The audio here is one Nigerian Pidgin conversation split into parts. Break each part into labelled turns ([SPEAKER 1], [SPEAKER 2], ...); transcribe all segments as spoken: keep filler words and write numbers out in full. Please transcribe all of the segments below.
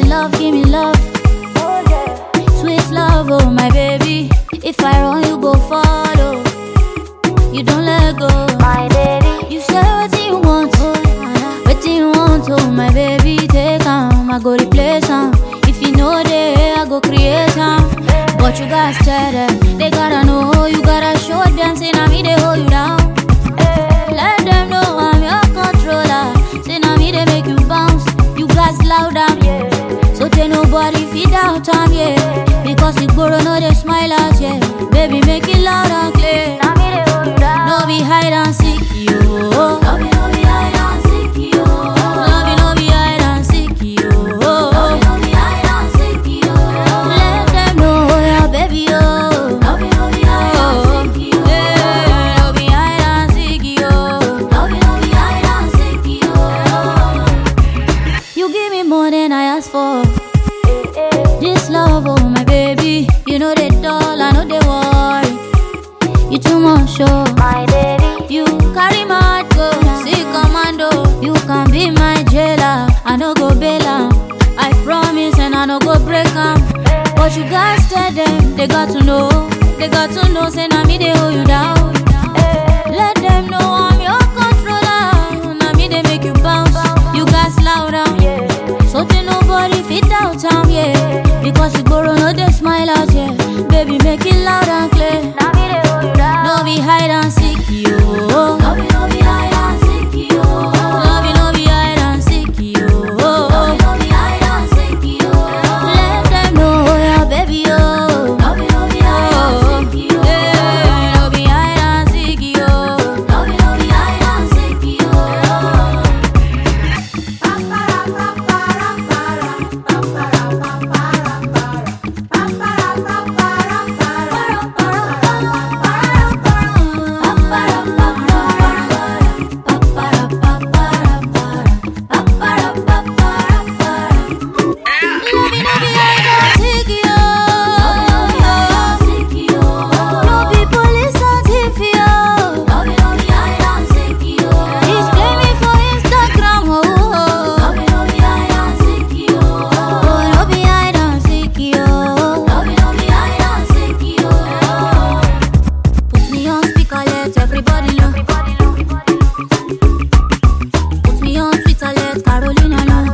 [SPEAKER 1] love, give me love. Sweet love, oh my baby. If I run, you go follow. You don't let go,
[SPEAKER 2] My baby,
[SPEAKER 1] you say what you want, what you want, oh my baby. Take am, I go replace am. If you know they, I go create am. But you gotta tell them, they gotta know. You gotta show them, say na me they hold you down. Let them know I'm your controller. Say na me they make you bounce. You guys loud down, yeah. So tell nobody feed out time, yeah. Because the borrow no they smile out, yeah. Baby make it loud and clear.
[SPEAKER 2] now me they hold you down.
[SPEAKER 1] No be hide and seek, yo.
[SPEAKER 2] No be, no be hide and seek, yo.
[SPEAKER 1] No be, no be hide and seek, yo.
[SPEAKER 2] No be, no be hide and seek, yo.
[SPEAKER 1] Let them know, yeah, baby, yo.
[SPEAKER 2] No be, no be hide and seek, yo.
[SPEAKER 1] Yeah, no be hide and seek, yo.
[SPEAKER 2] No be, no be hide and seek, yo.
[SPEAKER 1] You give me more than I asked for.
[SPEAKER 2] Eh, eh.
[SPEAKER 1] This love, oh my baby. You know they dull, I know they worry. You too much, oh.
[SPEAKER 2] My baby,
[SPEAKER 1] You carry my heart, go see commando. You can be my jailer, I no go bail am. I promise and I no go break am. But you guys tell them, they got to know. They got to know, say na me they hold you down. Let them know I'm your controller. Na me they make you bounce. You guys loud down,
[SPEAKER 2] yeah.
[SPEAKER 1] so tell nobody fit out time, yeah. Because you borrow no they smile out, yeah. Baby make it loud and clear.
[SPEAKER 2] Now me they hold you down.
[SPEAKER 1] No be hide and seek, yo.
[SPEAKER 2] No be, no be hide and seek, yo.
[SPEAKER 1] No be, no be hide and seek, yo.
[SPEAKER 2] No be, no be hide and seek, yo.
[SPEAKER 1] Let them know, yeah, baby, yo.
[SPEAKER 2] No be, no be hide and seek, yo.
[SPEAKER 1] Yeah, no be hide and seek, yo.
[SPEAKER 2] No be, no be hide and seek, yo.
[SPEAKER 1] No be, no be hide and seek, yo.
[SPEAKER 2] No be, no be hide and seek, yo.
[SPEAKER 1] No be police and thief, yo.
[SPEAKER 2] No be, no be hide and seek, yo.
[SPEAKER 1] He's play me for Instagram, oh, oh.
[SPEAKER 2] No be, no be hide and seek, yo.
[SPEAKER 1] Oh, no be hide and seek, yo.
[SPEAKER 2] No be, no be hide and seek, yo.
[SPEAKER 1] Put me on speaker, let everybody know. Put me on Twitter, let Carolina know.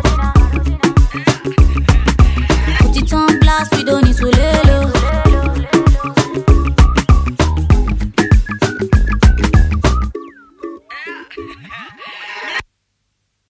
[SPEAKER 1] Put it on blast, we don't need to lay low.